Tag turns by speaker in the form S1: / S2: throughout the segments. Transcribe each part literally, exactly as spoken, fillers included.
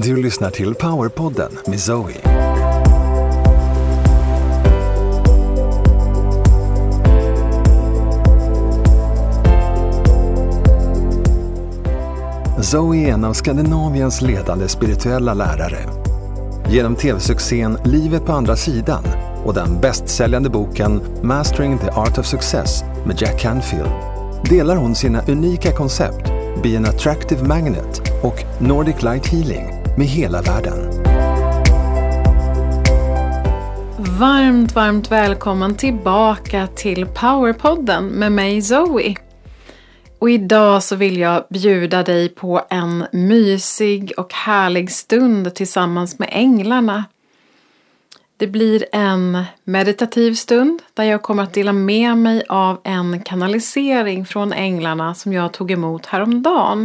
S1: Du lyssnar till Powerpodden med Zoe. Zoe är en av Skandinaviens ledande spirituella lärare. Genom tv-succén Livet på andra sidan och den bästsäljande boken Mastering the Art of Success med Jack Canfield delar hon sina unika koncept Be an Attractive Magnet och Nordic Light Healing med hela världen.
S2: Varmt, varmt välkommen tillbaka till Powerpodden med mig Zoe. Och idag så vill jag bjuda dig på en mysig och härlig stund tillsammans med änglarna. Det blir en meditativ stund där jag kommer att dela med mig av en kanalisering från änglarna som jag tog emot häromdagen.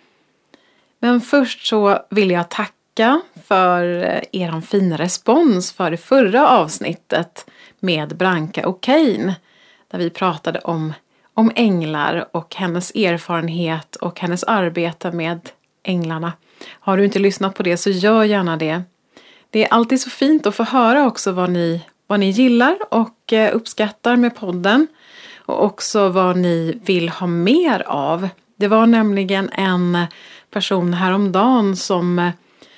S2: Men först så vill jag tacka för er fina respons för det förra avsnittet med Branka och Kane. Där vi pratade om, om änglar och hennes erfarenhet och hennes arbete med änglarna. Har du inte lyssnat på det så gör gärna det. Det är alltid så fint att få höra också vad ni, vad ni gillar och uppskattar med podden. Och också vad ni vill ha mer av. Det var nämligen en person häromdagen som,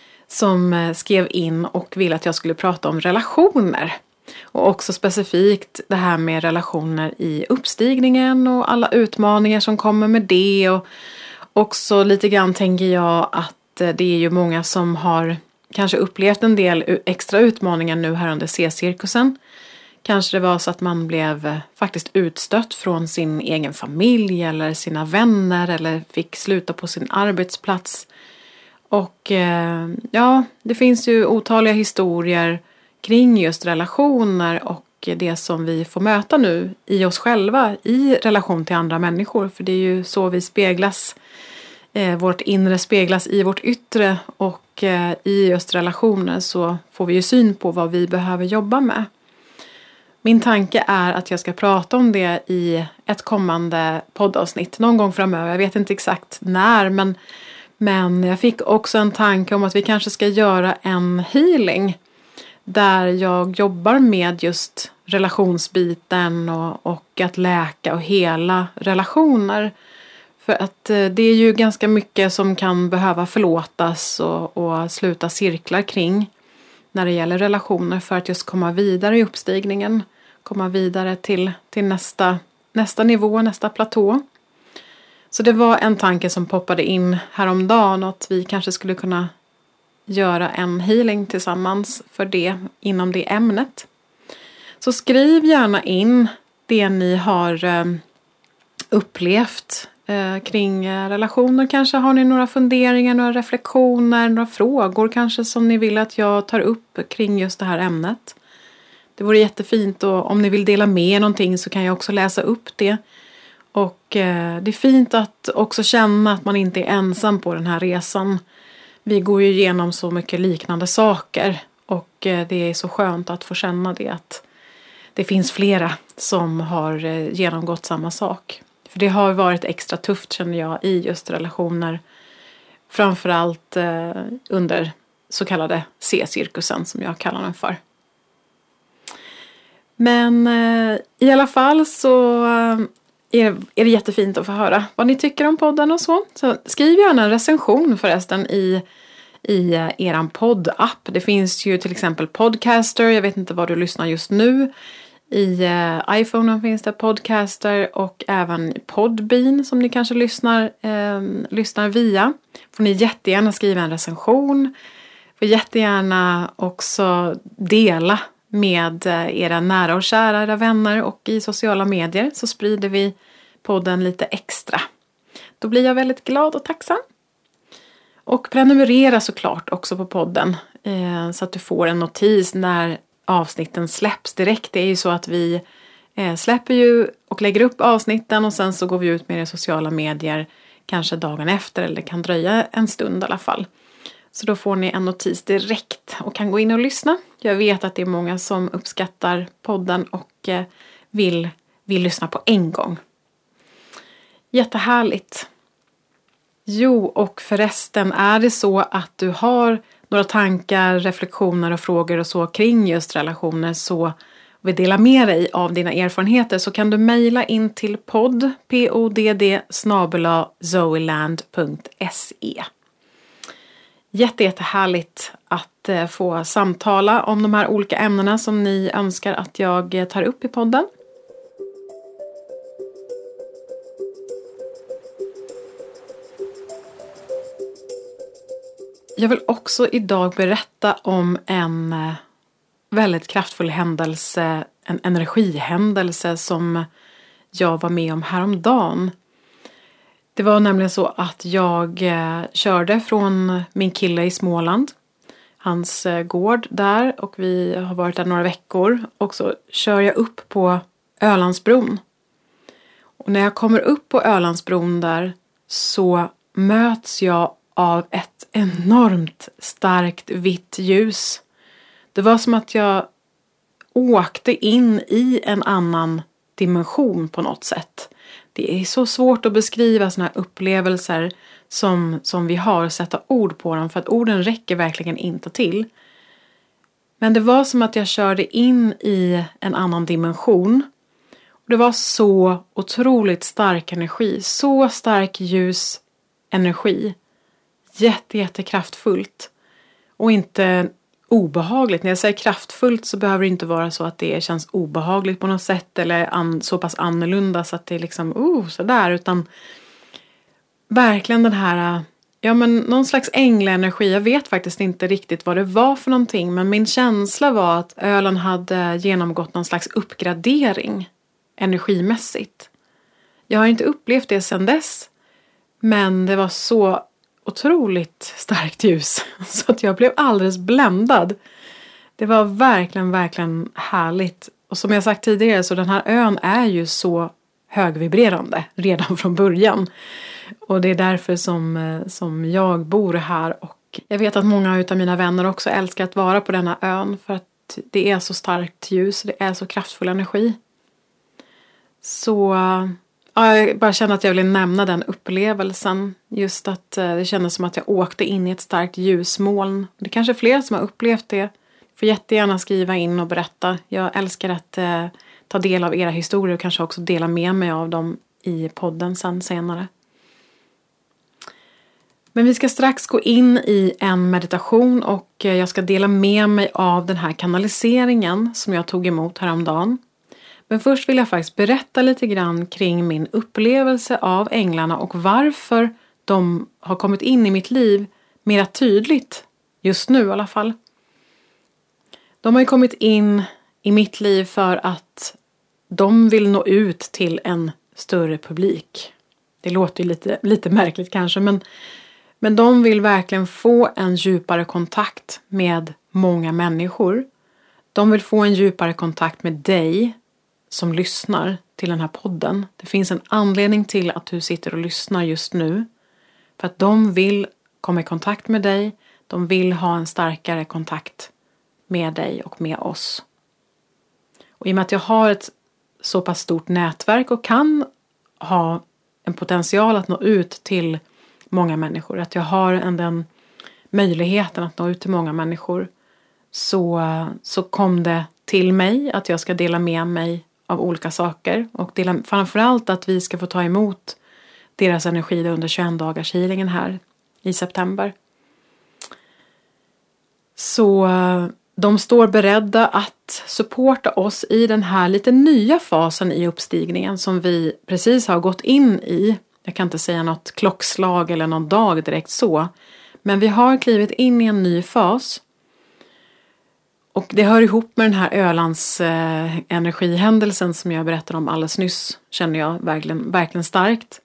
S2: som skrev in och ville att jag skulle prata om relationer. Och också specifikt det här med relationer i uppstigningen och alla utmaningar som kommer med det. Och också lite grann tänker jag att det är ju många som har kanske upplevt en del extra utmaningar nu här under C-cirkusen. Kanske det var så att man blev faktiskt utstött från sin egen familj eller sina vänner eller fick sluta på sin arbetsplats. Och ja, det finns ju otaliga historier kring just relationer och det som vi får möta nu i oss själva i relation till andra människor. För det är ju så vi speglas, vårt inre speglas i vårt yttre och i just relationer så får vi ju syn på vad vi behöver jobba med. Min tanke är att jag ska prata om det i ett kommande poddavsnitt någon gång framöver. Jag vet inte exakt när, men, men jag fick också en tanke om att vi kanske ska göra en healing där jag jobbar med just relationsbiten och, och att läka och hela relationer. För att det är ju ganska mycket som kan behöva förlåtas och, och sluta cirklar kring när det gäller relationer för att just komma vidare i uppstigningen. Komma vidare till, till nästa, nästa nivå, nästa platå. Så det var en tanke som poppade in häromdagen att vi kanske skulle kunna göra en healing tillsammans för det inom det ämnet. Så skriv gärna in det ni har eh, upplevt eh, kring relationer. Kanske har ni några funderingar, några reflektioner, några frågor kanske som ni vill att jag tar upp kring just det här ämnet. Det vore jättefint och om ni vill dela med någonting så kan jag också läsa upp det. Och eh, det är fint att också känna att man inte är ensam på den här resan. Vi går ju igenom så mycket liknande saker och eh, det är så skönt att få känna det att det finns flera som har eh, genomgått samma sak. För det har varit extra tufft känner jag i just relationer. Framförallt eh, under så kallade C-cirkusen som jag kallar den för. Men eh, i alla fall så eh, är, är det jättefint att få höra vad ni tycker om podden och så. Så skriv gärna en recension förresten i, i eh, eran poddapp. Det finns ju till exempel Podcaster. Jag vet inte vad du lyssnar just nu. I eh, iPhone finns det Podcaster och även Podbean som ni kanske lyssnar, eh, lyssnar via. Får ni jättegärna skriva en recension. Får jättegärna också dela med era nära och kära, era vänner och i sociala medier så sprider vi podden lite extra. Då blir jag väldigt glad och tacksam. Och prenumerera såklart också på podden eh, så att du får en notis när avsnitten släpps direkt. Det är ju så att vi eh, släpper ju och lägger upp avsnitten och sen så går vi ut med det i sociala medier kanske dagen efter eller det kan dröja en stund i alla fall. Så då får ni en notis direkt och kan gå in och lyssna. Jag vet att det är många som uppskattar podden och vill, vill lyssna på en gång. Jättehärligt. Jo, och förresten, är det så att du har några tankar, reflektioner och frågor och så kring just relationer, så vill dela med dig av dina erfarenheter, så kan du mejla in till podd, podd snabel-a zoeland punkt se. Jätte, jättehärligt att eh, få samtala om de här olika ämnena som ni önskar att jag eh, tar upp i podden. Jag vill också idag berätta om en eh, väldigt kraftfull händelse, en energihändelse som jag var med om häromdagen. Det var nämligen så att jag eh, körde från min kille i Småland, hans eh, gård där, och vi har varit där några veckor, och så kör jag upp på Ölandsbron. Och när jag kommer upp på Ölandsbron där så möts jag av ett enormt starkt vitt ljus. Det var som att jag åkte in i en annan dimension på något sätt. Det är så svårt att beskriva såna här upplevelser som, som vi har, sätta ord på dem, för att orden räcker verkligen inte till. Men det var som att jag körde in i en annan dimension. Och det var så otroligt stark energi, så stark ljus energi. Jätte, jättekraftfullt. Och inte obehagligt. När jag säger kraftfullt så behöver det inte vara så att det känns obehagligt på något sätt. Eller an, så pass annorlunda så att det är liksom, oh, sådär. Utan verkligen den här, ja men någon slags änglaenergi. Jag vet faktiskt inte riktigt vad det var för någonting. Men min känsla var att Öland hade genomgått någon slags uppgradering energimässigt. Jag har inte upplevt det sedan dess. Men det var så otroligt starkt ljus så att jag blev alldeles bländad. Det var verkligen, verkligen härligt. Och som jag sagt tidigare, så den här ön är ju så högvibrerande redan från början. Och det är därför som, som jag bor här. Och jag vet att många av mina vänner också älskar att vara på denna ön, för att det är så starkt ljus, det är så kraftfull energi. Så ja, jag bara kände att jag ville nämna den upplevelsen. Just att det kändes som att jag åkte in i ett starkt ljusmoln. Det är kanske fler som har upplevt det. Får jättegärna skriva in och berätta. Jag älskar att eh, ta del av era historier och kanske också dela med mig av dem i podden sen senare. Men vi ska strax gå in i en meditation, och jag ska dela med mig av den här kanaliseringen som jag tog emot häromdagen. Men först vill jag faktiskt berätta lite grann kring min upplevelse av änglarna och varför de har kommit in i mitt liv mer tydligt, just nu i alla fall. De har ju kommit in i mitt liv för att de vill nå ut till en större publik. Det låter ju lite, lite märkligt kanske, men, men de vill verkligen få en djupare kontakt med många människor. De vill få en djupare kontakt med dig som lyssnar till den här podden. Det finns en anledning till att du sitter och lyssnar just nu. För att de vill komma i kontakt med dig. De vill ha en starkare kontakt med dig och med oss. Och i och med att jag har ett så pass stort nätverk och kan ha en potential att nå ut till många människor. Att jag har en, den möjligheten att nå ut till många människor. Så, så kom det till mig att jag ska dela med mig av olika saker. Och dela, framförallt att vi ska få ta emot deras energi under tjugoett dagars healingen här i september. Så de står beredda att supporta oss i den här lite nya fasen i uppstigningen som vi precis har gått in i. Jag kan inte säga något klockslag eller någon dag direkt så. Men vi har klivit in i en ny fas. Och det hör ihop med den här Ölands eh, energihändelsen som jag berättade om alldeles nyss. Känner jag verkligen, verkligen starkt.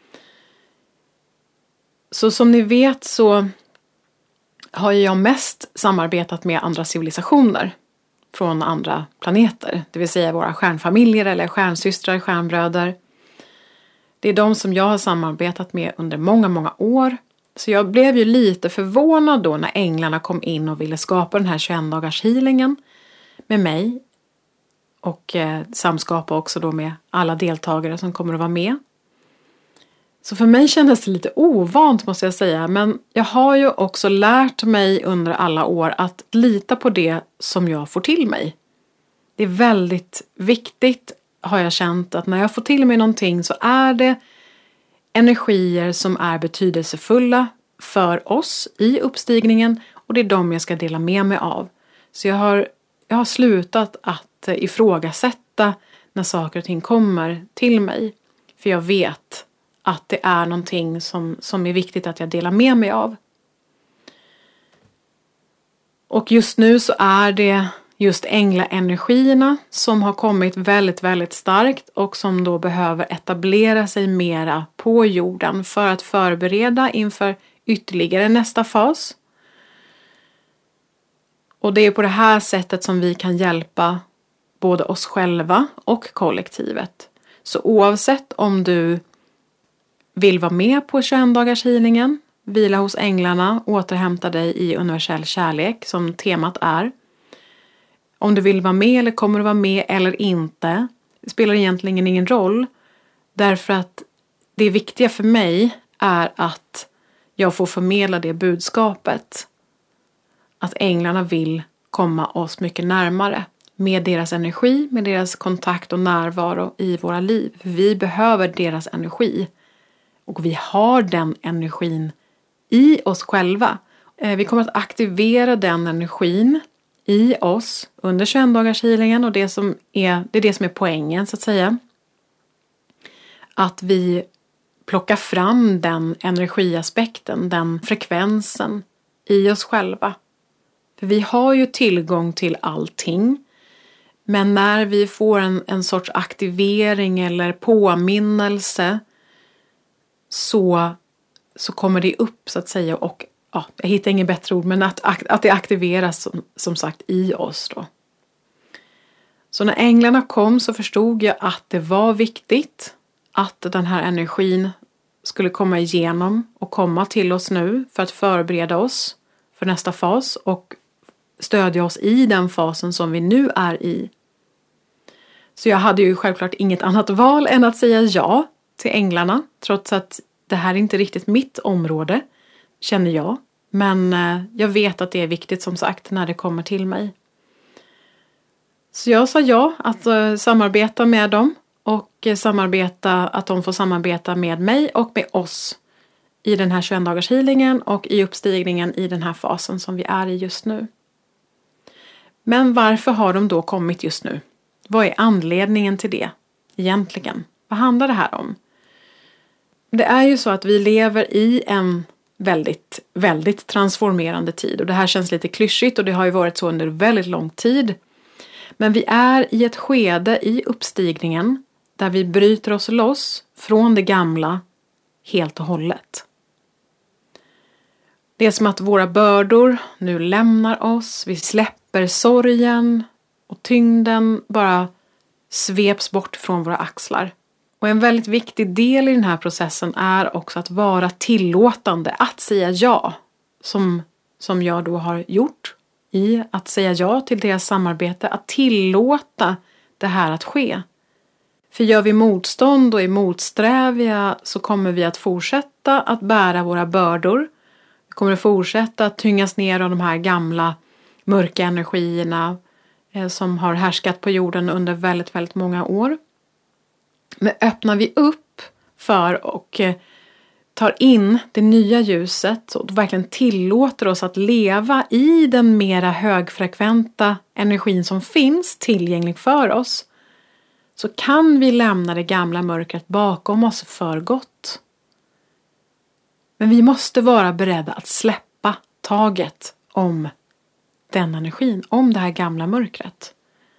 S2: Så som ni vet så har jag mest samarbetat med andra civilisationer från andra planeter. Det vill säga våra stjärnfamiljer eller stjärnsystrar, stjärnbröder. Det är de som jag har samarbetat med under många, många år. Så jag blev ju lite förvånad då när änglarna kom in och ville skapa den här tjugoett dagars healingen med mig. Och eh, samskapa också då med alla deltagare som kommer att vara med. Så för mig kändes det lite ovant måste jag säga. Men jag har ju också lärt mig under alla år att lita på det som jag får till mig. Det är väldigt viktigt har jag känt att när jag får till mig någonting så är det energier som är betydelsefulla för oss i uppstigningen. Och det är de jag ska dela med mig av. Så jag har, jag har slutat att ifrågasätta när saker och ting kommer till mig. För jag vet att det är någonting som, som är viktigt att jag delar med mig av. Och just nu så är det just änglaenergierna som har kommit väldigt, väldigt starkt. Och som då behöver etablera sig mera på jorden för att förbereda inför ytterligare nästa fas. Och det är på det här sättet som vi kan hjälpa både oss själva och kollektivet. Så oavsett om du vill vara med på tjugoett-dagarshealingen, vila hos änglarna, återhämta dig i universell kärlek som temat är. Om du vill vara med eller kommer du vara med eller inte, det spelar egentligen ingen roll. Därför att det viktiga för mig är att jag får förmedla det budskapet. Att änglarna vill komma oss mycket närmare. Med deras energi, med deras kontakt och närvaro i våra liv. Vi behöver deras energi. Och vi har den energin i oss själva. Vi kommer att aktivera den energin i oss under tjugoett-dagarshealingen. Och det, som är, det är det som är poängen så att säga. Att vi plockar fram den energiaspekten, den frekvensen i oss själva. För vi har ju tillgång till allting. Men när vi får en, en sorts aktivering eller påminnelse så, så kommer det upp så att säga. Och ja, jag hittar ingen bättre ord, men att, att det aktiveras som, som sagt i oss då. Så när änglarna kom så förstod jag att det var viktigt att den här energin skulle komma igenom och komma till oss nu för att förbereda oss för nästa fas och stödja oss i den fasen som vi nu är i. Så jag hade ju självklart inget annat val än att säga ja till änglarna. Trots att det här är inte riktigt mitt område, känner jag. Men jag vet att det är viktigt som sagt när det kommer till mig. Så jag sa ja att samarbeta med dem. Och samarbeta, att de får samarbeta med mig och med oss i den här tjugoett-dagarshealingen och i uppstigningen i den här fasen som vi är i just nu. Men varför har de då kommit just nu? Vad är anledningen till det egentligen? Vad handlar det här om? Det är ju så att vi lever i en väldigt, väldigt transformerande tid. Och det här känns lite klyschigt och det har ju varit så under väldigt lång tid. Men vi är i ett skede i uppstigningen där vi bryter oss loss från det gamla helt och hållet. Det är som att våra bördor nu lämnar oss. Vi släpper sorgen och tyngden bara sveps bort från våra axlar. Och en väldigt viktig del i den här processen är också att vara tillåtande, att säga ja. Som, som jag då har gjort i att säga ja till deras samarbete. Att tillåta det här att ske. För gör vi motstånd och är motsträviga så kommer vi att fortsätta att bära våra bördor. Vi kommer att fortsätta att tyngas ner av de här gamla mörka energierna eh, som har härskat på jorden under väldigt, väldigt många år. Men öppnar vi upp för och eh, tar in det nya ljuset och verkligen tillåter oss att leva i den mera högfrekventa energin som finns tillgänglig för oss, så kan vi lämna det gamla mörkret bakom oss för gott. Men vi måste vara beredda att släppa taget om den energin, om det här gamla mörkret.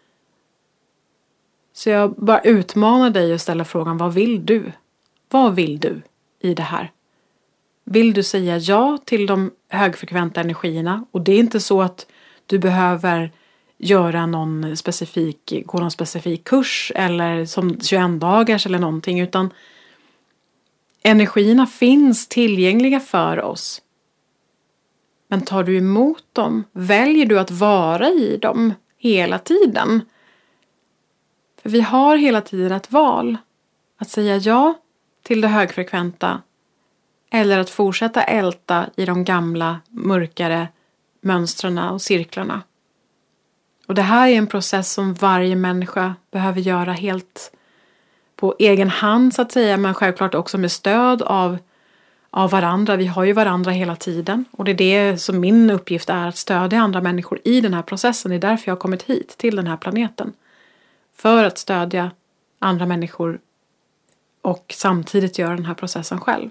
S2: Så jag bara utmanar dig att ställa frågan, vad vill du? Vad vill du i det här? Vill du säga ja till de högfrekventa energierna? Och det är inte så att du behöver göra någon specifik, gå någon specifik kurs eller som tjugoett dagars eller någonting, utan energierna finns tillgängliga för oss. Men tar du emot dem? Väljer du att vara i dem hela tiden? För vi har hela tiden ett val. Att säga ja till det högfrekventa eller att fortsätta älta i de gamla mörkare mönstren och cirklarna. Och det här är en process som varje människa behöver göra helt på egen hand så att säga, men självklart också med stöd av, av varandra. Vi har ju varandra hela tiden och det är det som min uppgift är, att stödja andra människor i den här processen. Det är därför jag har kommit hit till den här planeten. För att stödja andra människor och samtidigt göra den här processen själv.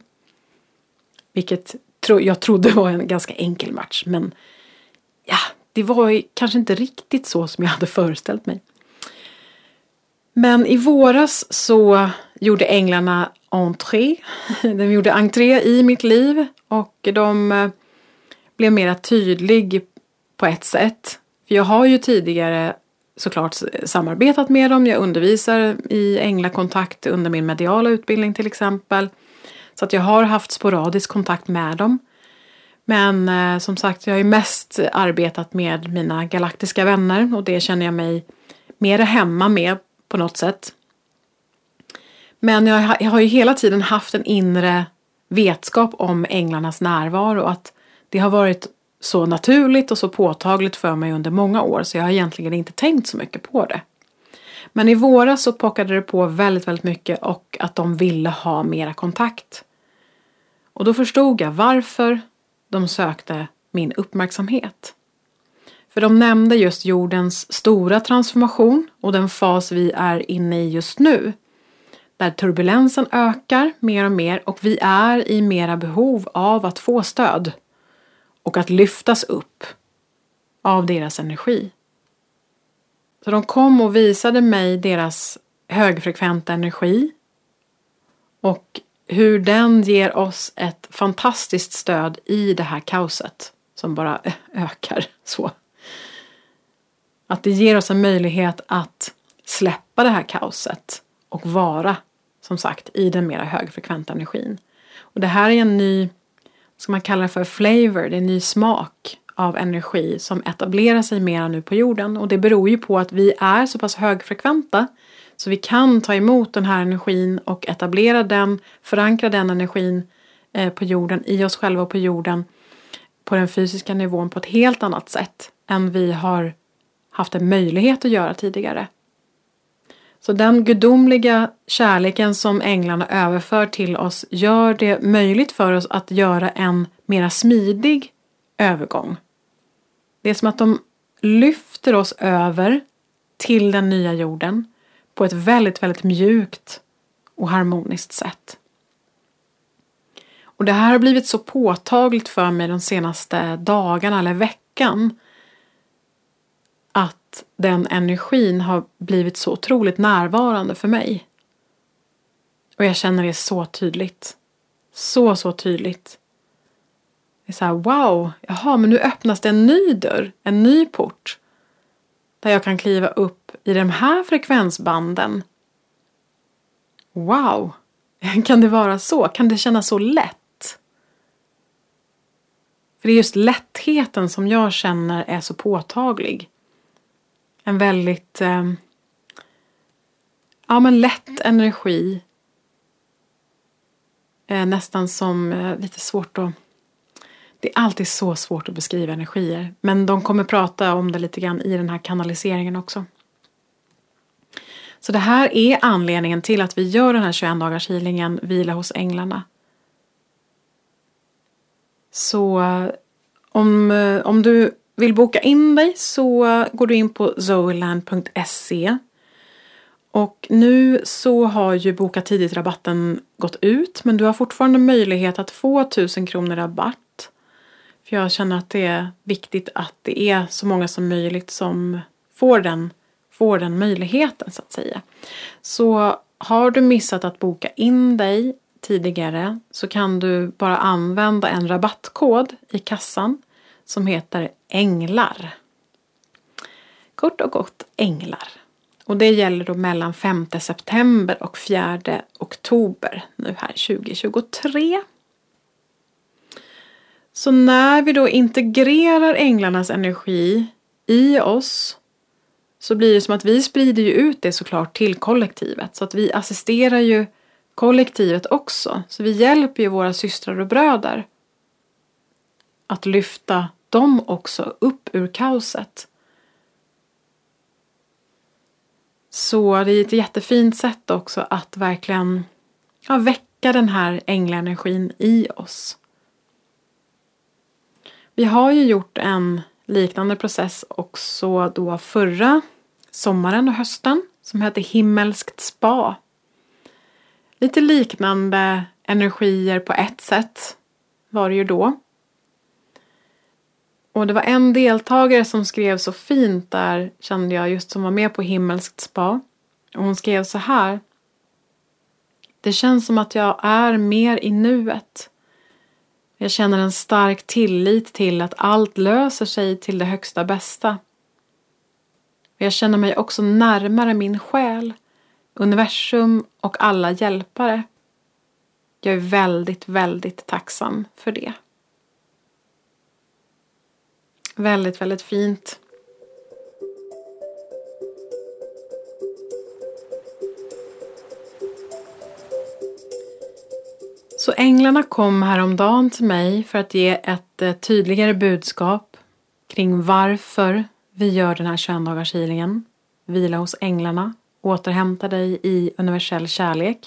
S2: Vilket tro, jag trodde var en ganska enkel match, men ja, det var kanske inte riktigt så som jag hade föreställt mig. Men i våras så gjorde änglarna entré. De gjorde entré i mitt liv och de blev mer tydlig på ett sätt. För jag har ju tidigare såklart samarbetat med dem. Jag undervisar i änglakontakt under min mediala utbildning till exempel. Så att jag har haft sporadisk kontakt med dem. Men eh, som sagt, jag har ju mest arbetat med mina galaktiska vänner. Och det känner jag mig mer hemma med på något sätt. Men jag, jag har ju hela tiden haft en inre vetskap om änglarnas närvaro. Att det har varit så naturligt och så påtagligt för mig under många år. Så jag har egentligen inte tänkt så mycket på det. Men i våras så pockade det på väldigt, väldigt mycket. Och att de ville ha mera kontakt. Och då förstod jag varför de sökte min uppmärksamhet. För de nämnde just jordens stora transformation och den fas vi är inne i just nu. Där turbulensen ökar mer och mer och vi är i mera behov av att få stöd. Och att lyftas upp av deras energi. Så de kom och visade mig deras högfrekventa energi. Och hur den ger oss ett fantastiskt stöd i det här kaoset som bara ökar så. Att det ger oss en möjlighet att släppa det här kaoset och vara, som sagt, i den mera högfrekventa energin. Och det här är en ny, ska man kalla det för flavor, det är en ny smak av energi som etablerar sig mera nu på jorden. Och det beror ju på att vi är så pass högfrekventa så vi kan ta emot den här energin och etablera den, förankra den energin på jorden, i oss själva och på jorden, på den fysiska nivån på ett helt annat sätt än vi har haft en möjlighet att göra tidigare. Så den gudomliga kärleken som änglarna överför till oss gör det möjligt för oss att göra en mera smidig övergång. Det är som att de lyfter oss över till den nya jorden på ett väldigt, väldigt mjukt och harmoniskt sätt. Och det här har blivit så påtagligt för mig de senaste dagarna eller veckan. Att den energin har blivit så otroligt närvarande för mig. Och jag känner det så tydligt. Så, så tydligt. Det är så här, wow, jaha, men nu öppnas det en ny dörr, en ny port. Där jag kan kliva upp i de här frekvensbanden. Wow, kan det vara så? Kan det kännas så lätt? För det är just lättheten som jag känner är så påtaglig. En väldigt eh, ja, men lätt energi. Eh, nästan som eh, lite svårt att... Det är alltid så svårt att beskriva energier. Men de kommer prata om det lite grann i den här kanaliseringen också. Så det här är anledningen till att vi gör den här tjugoen dagars healingen, vila hos änglarna. Så om, om du vill boka in dig så går du in på zoeland punkt se. Och nu så har ju boka tidigt rabatten gått ut. Men du har fortfarande möjlighet att få tusen kronor rabatt. För jag känner att det är viktigt att det är så många som möjligt som får den, får den möjligheten så att säga. Så har du missat att boka in dig tidigare så kan du bara använda en rabattkod i kassan som heter änglar. Kort och gott änglar. Och det gäller då mellan femte september och fjärde oktober nu här tjugo tjugotre. Så när vi då integrerar änglarnas energi i oss så blir det som att vi sprider ju ut det såklart till kollektivet. Så att vi assisterar ju kollektivet också. Så vi hjälper ju våra systrar och bröder att lyfta dem också upp ur kaoset. Så det är ett jättefint sätt också att verkligen ja, väcka den här ängleenergin i oss. Vi har ju gjort en liknande process också då förra sommaren och hösten som heter Himmelskt spa. Lite liknande energier på ett sätt var det ju då. Och det var en deltagare som skrev så fint där, kände jag, just som var med på Himmelskt spa. Och hon skrev så här: det känns som att jag är mer i nuet. Jag känner en stark tillit till att allt löser sig till det högsta bästa. Jag känner mig också närmare min själ, universum och alla hjälpare. Jag är väldigt, väldigt tacksam för det. Väldigt, väldigt fint. Så änglarna kom häromdagen till mig för att ge ett tydligare budskap kring varför vi gör den här tjugoen-dagars healingen. Vila hos änglarna, återhämta dig i universell kärlek.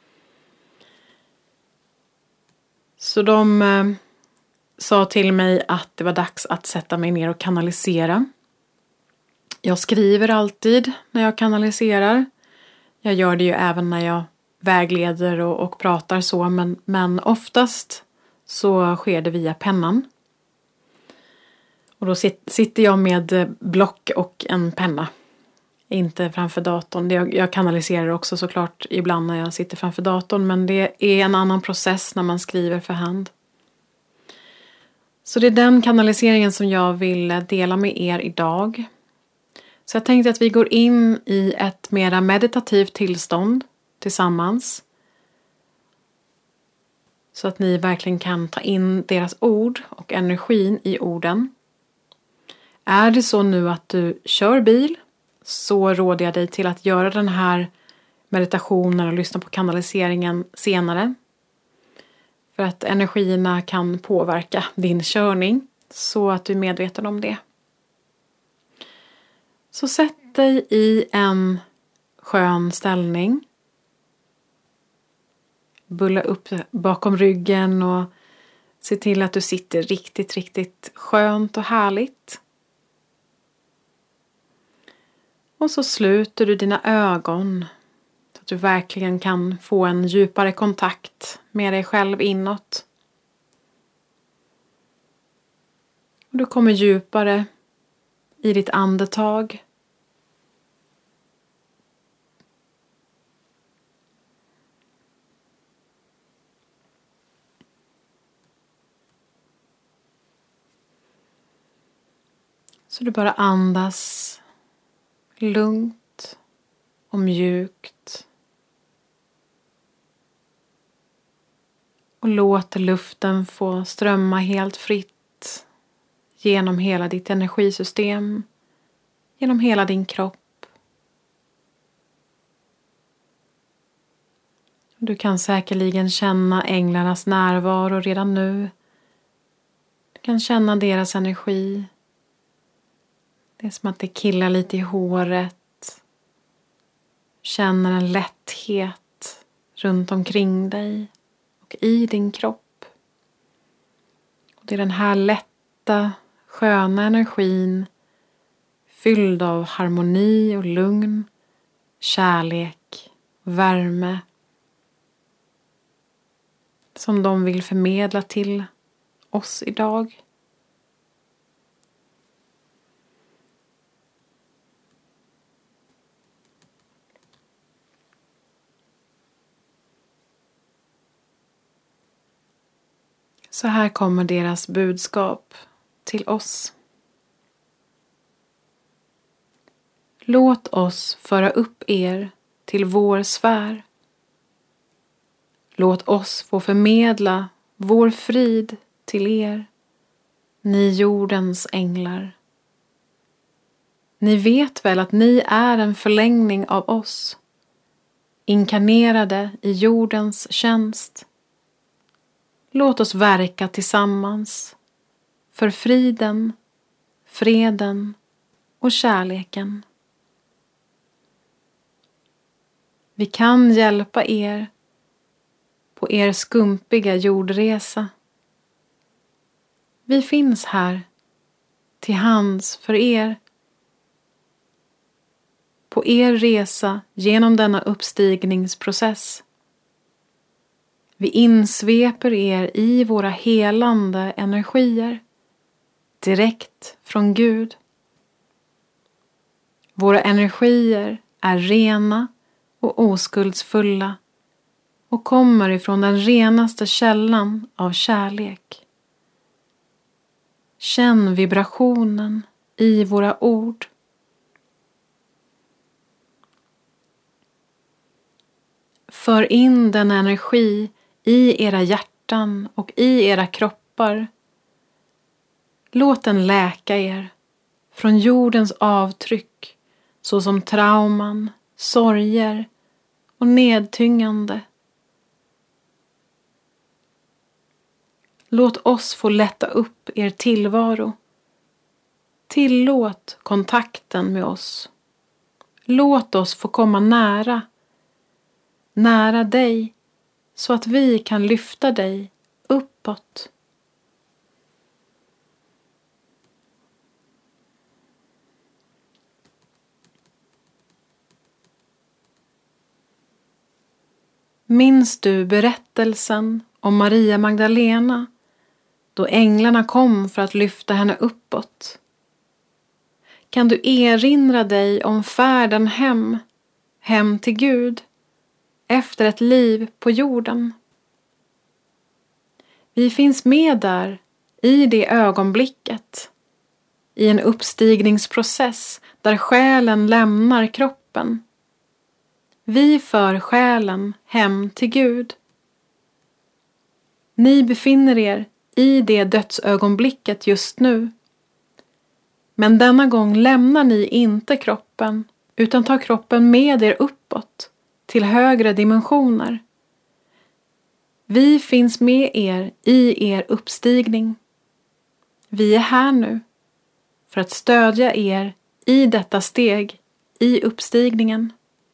S2: Så de eh, sa till mig att det var dags att sätta mig ner och kanalisera. Jag skriver alltid när jag kanaliserar. Jag gör det ju även när jag vägleder och, och pratar så. Men, men oftast så sker det via pennan. Och då sit, sitter jag med block och en penna. Inte framför datorn. Jag, jag kanaliserar också såklart ibland när jag sitter framför datorn. Men det är en annan process när man skriver för hand. Så det är den kanaliseringen som jag vill dela med er idag. Så jag tänkte att vi går in i ett mera meditativt tillstånd tillsammans. Så att ni verkligen kan ta in deras ord och energin i orden. Är det så nu att du kör bil, så råder jag dig till att göra den här meditationen och lyssna på kanaliseringen senare. För att energierna kan påverka din körning, så att du är medveten om det. Så sätt dig i en skön ställning. Bulla upp bakom ryggen och se till att du sitter riktigt, riktigt skönt och härligt. Och så sluter du dina ögon så att du verkligen kan få en djupare kontakt med dig själv inåt. Och du kommer djupare i ditt andetag. Så du bara andas lugnt och mjukt. Och låter luften få strömma helt fritt genom hela ditt energisystem, genom hela din kropp. Du kan säkerligen känna änglarnas närvaro redan nu. Du kan känna deras energi. Det är som att det killar lite i håret. Känner en lätthet runt omkring dig och i din kropp. Och det är den här lätta, sköna energin fylld av harmoni och lugn, kärlek och värme som de vill förmedla till oss idag. Så här kommer deras budskap till oss. Låt oss föra upp er till vår sfär. Låt oss få förmedla vår frid till er, ni jordens änglar. Ni vet väl att ni är en förlängning av oss. inkarnerade i jordens tjänst. Låt oss verka tillsammans för friden, freden och kärleken. Vi kan hjälpa er på er skumpiga jordresa. Vi finns här till hands för er. På er resa genom denna uppstigningsprocess. Vi insveper er i våra helande energier direkt från Gud. Våra energier är rena och oskuldsfulla och kommer ifrån den renaste källan av kärlek. Känn vibrationen i våra ord. För in den energi i era hjärtan och i era kroppar. Låt den läka er från jordens avtryck såsom trauman, sorger och nedtyngande. Låt oss få lätta upp er tillvaro. Tillåt kontakten med oss. Låt oss få komma nära, nära dig så att vi kan lyfta dig uppåt. Minns du berättelsen om Maria Magdalena då änglarna kom för att lyfta henne uppåt? Kan du erinra dig om färden hem, hem till Gud, efter ett liv på jorden? Vi finns med där i det ögonblicket, i en uppstigningsprocess där själen lämnar kroppen. Vi för själen hem till Gud. Ni befinner er i det dödsögonblicket just nu. Men denna gång lämnar ni inte kroppen utan tar kroppen med er uppåt till högre dimensioner. Vi finns med er i er uppstigning. Vi är här nu för att stödja er i detta steg i uppstigningen.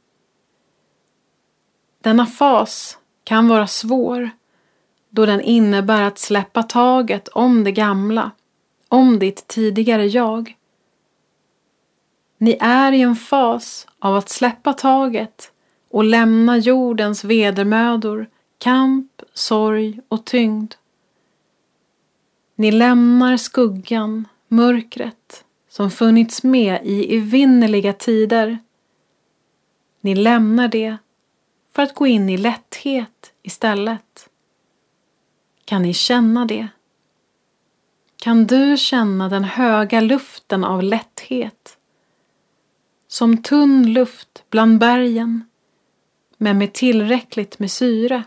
S2: Denna fas kan vara svår då den innebär att släppa taget om det gamla, om ditt tidigare jag. Ni är i en fas av att släppa taget och lämna jordens vedermödor, kamp, sorg och tyngd. Ni lämnar skuggan, mörkret som funnits med i evinnerliga tider. Ni lämnar det för att gå in i lätthet istället. Kan ni känna det? Kan du känna den höga luften av lätthet? Som tunn luft bland bergen, men med tillräckligt med syre.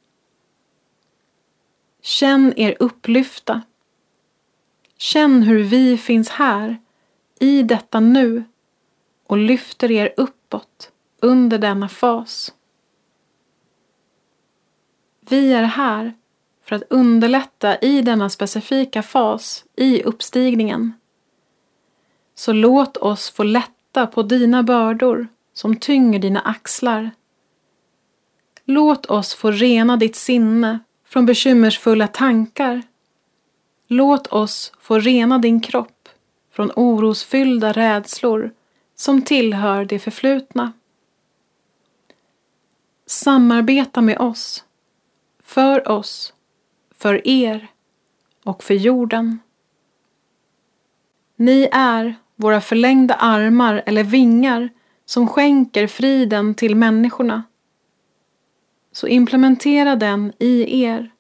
S2: Känn er upplyfta. Känn hur vi finns här, i detta nu, och lyfter er uppåt under denna fas. Vi är här för att underlätta i denna specifika fas i uppstigningen. Så låt oss få lätta på dina bördor som tynger dina axlar. Låt oss få rena ditt sinne från bekymmersfulla tankar. Låt oss få rena din kropp från orosfyllda rädslor som tillhör det förflutna. Samarbeta med oss, för oss, för er och för jorden. Ni är våra förlängda armar eller vingar som skänker friden till människorna. Så implementera den i er.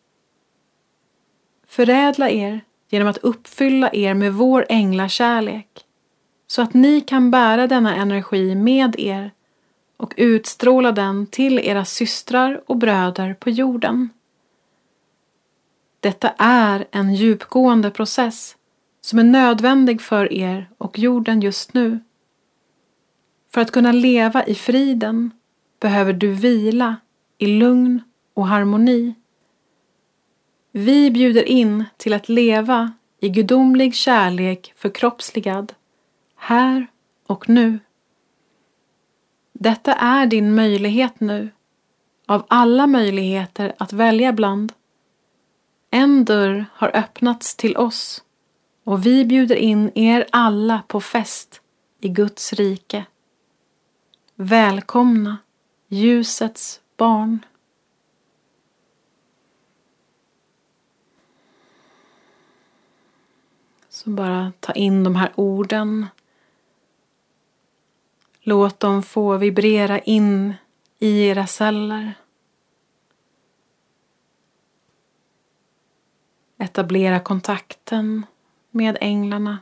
S2: Förädla er genom att uppfylla er med vår änglakärlek, så att ni kan bära denna energi med er och utstråla den till era systrar och bröder på jorden. Detta är en djupgående process som är nödvändig för er och jorden just nu. För att kunna leva i friden, behöver du vila i lugn och harmoni. Vi bjuder in till att leva i gudomlig kärlek förkroppsligad, här och nu. Detta är din möjlighet nu, av alla möjligheter att välja bland. En dörr har öppnats till oss och vi bjuder in er alla på fest i Guds rike. Välkomna, ljusets barn. Så bara ta in de här orden. Låt dem få vibrera in i era celler. Etablera kontakten med änglarna.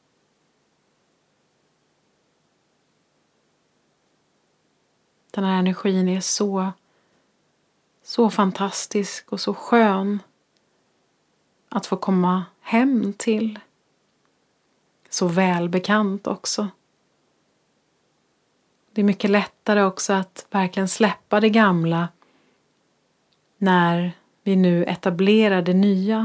S2: Den här energin är så, så fantastisk och så skön att få komma hem till. Så välbekant också. Det är mycket lättare också att verkligen släppa det gamla när vi nu etablerar det nya.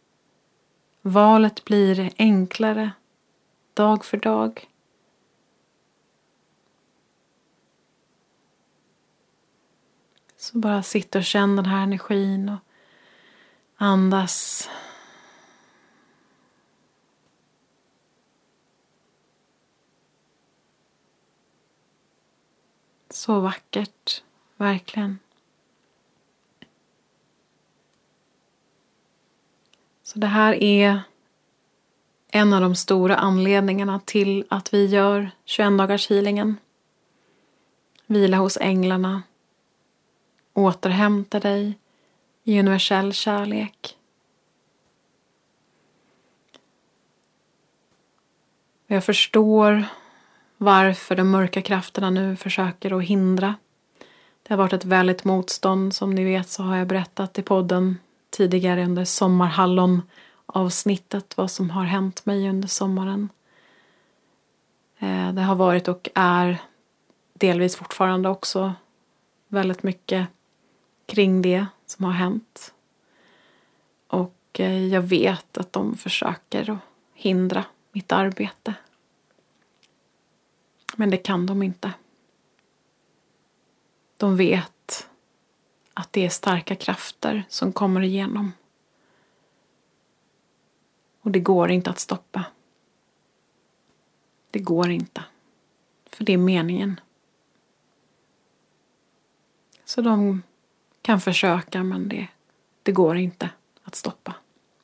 S2: Valet blir enklare dag för dag. Så bara sitta och känna den här energin och andas. Så vackert, verkligen. Så det här är en av de stora anledningarna till att vi gör tjugoett dagars healingen. Vila hos änglarna. Återhämta dig i universell kärlek. Jag förstår varför de mörka krafterna nu försöker att hindra. Det har varit ett väldigt motstånd. Som ni vet så har jag berättat i podden tidigare under sommarhallon avsnittet vad som har hänt mig under sommaren. Det har varit och är delvis fortfarande också väldigt mycket kring det som har hänt. Och jag vet att de försöker att hindra mitt arbete. Men det kan de inte. De vet att det är starka krafter som kommer igenom. Och det går inte att stoppa. Det går inte. För det är meningen. Så de kan försöka, men det, det går inte att stoppa.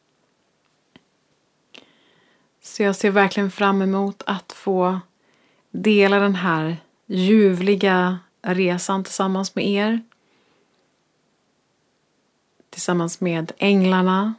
S2: Så jag ser verkligen fram emot att få dela den här ljuvliga resan tillsammans med er. Tillsammans med änglarna.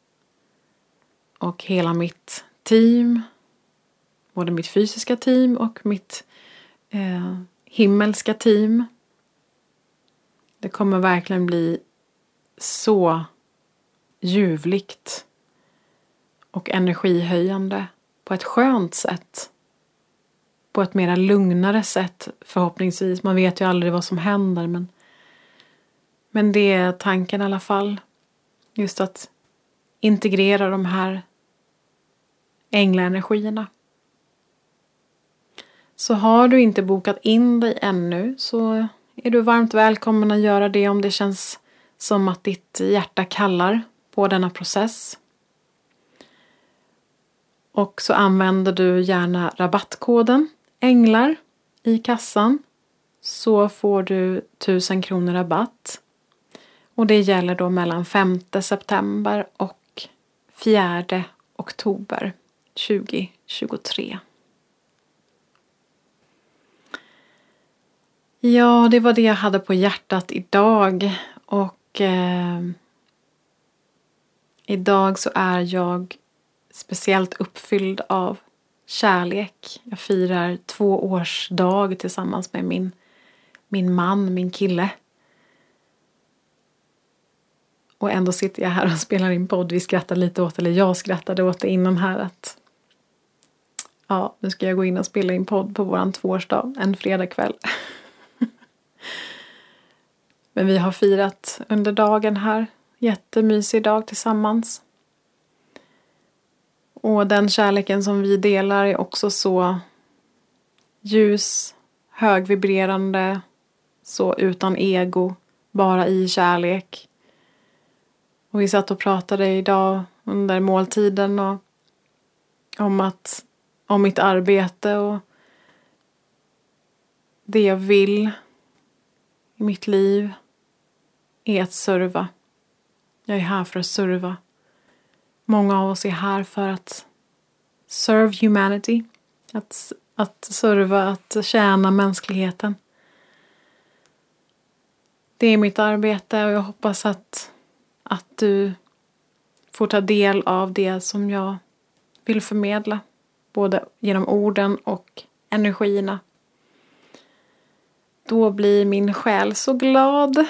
S2: Och hela mitt team. Både mitt fysiska team och mitt eh, himmelska team. Det kommer verkligen bli så ljuvligt och energihöjande på ett skönt sätt. På ett mera lugnare sätt förhoppningsvis. Man vet ju aldrig vad som händer. Men, men det är tanken i alla fall. Just att integrera de här änglaenergierna. Så har du inte bokat in dig ännu så är du varmt välkommen att göra det om det känns som att ditt hjärta kallar på denna process. Och så använder du gärna rabattkoden änglar i kassan så får du tusen kronor rabatt. Och det gäller då mellan femte september och fjärde oktober tjugohundratjugotre. Ja, det var det jag hade på hjärtat idag. Och eh, idag så är jag speciellt uppfylld av kärlek. Jag firar två års dag tillsammans med min, min man, min kille. Och ändå sitter jag här och spelar in podd. Vi skrattar lite åt, eller jag skrattade åt det innan här att ja, nu ska jag gå in och spela in podd på våran tvåårsdag en fredagkväll. Men vi har firat under dagen här. Jättemysig dag tillsammans. Och den kärleken som vi delar är också så ljus, högvibrerande, så utan ego, bara i kärlek. Och vi satt och pratade idag under måltiden och om att om mitt arbete och det jag vill i mitt liv är att serva. Jag är här för att serva. Många av oss är här för att serve humanity. Att, att serva, att tjäna mänskligheten. Det är mitt arbete och jag hoppas att, att du får ta del av det som jag vill förmedla. Både genom orden och energierna. Då blir min själ så glad.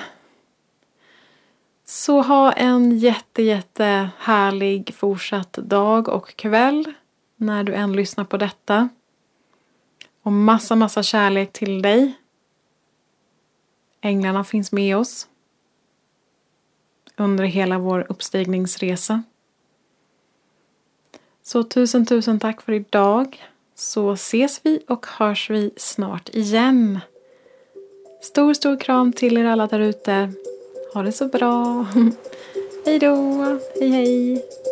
S2: Så ha en jätte, jätte härlig fortsatt dag och kväll när du än lyssnar på detta. Och massa, massa kärlek till dig. Änglarna finns med oss under hela vår uppstigningsresa. Så tusen, tusen tack för idag. Så ses vi och hörs vi snart igen. Stor, stor kram till er alla där ute. Ha det så bra. Hej då. Hej, hej.